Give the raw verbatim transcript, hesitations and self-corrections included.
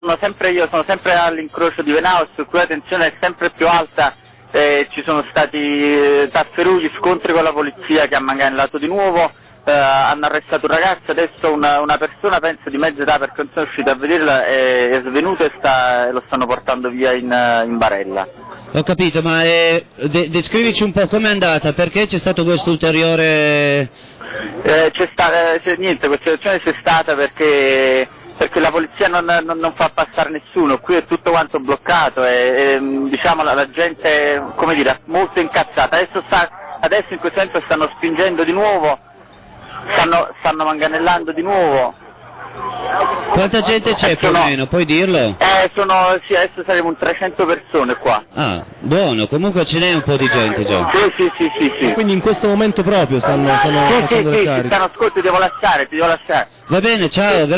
sono sempre io, sono sempre all'incrocio di Venaus, qui la tensione è sempre più alta, eh, ci sono stati eh, tafferugli, scontri con la polizia che ha manganellato di nuovo, eh, hanno arrestato un ragazzo, adesso una, una persona penso di mezza età perché non sono riuscito a vederla, è, è svenuto e, sta, e lo stanno portando via in, in barella. Ho capito, ma eh, de descrivici un po' com'è andata, perché c'è stato questo ulteriore... Eh, c'è stata, c'è, niente, questa situazione c'è stata perché... perché la polizia non, non, non fa passare nessuno, qui è tutto quanto bloccato e, e diciamo la, la gente è, come dire, molto incazzata, adesso, sta, adesso in questo momento stanno spingendo di nuovo, stanno, stanno manganellando di nuovo. Quanta gente c'è più o meno, puoi dirlo? Eh, sono, sì, adesso saremo un trecento persone qua. Ah, buono, comunque ce n'è un po' di gente già. Sì, sì, sì, sì, sì. Quindi in questo momento proprio stanno, stanno sì, facendo sì, le sì, cariche. Sì, stanno, ascolta, ti devo lasciare, ti devo lasciare. Va bene, ciao, grazie.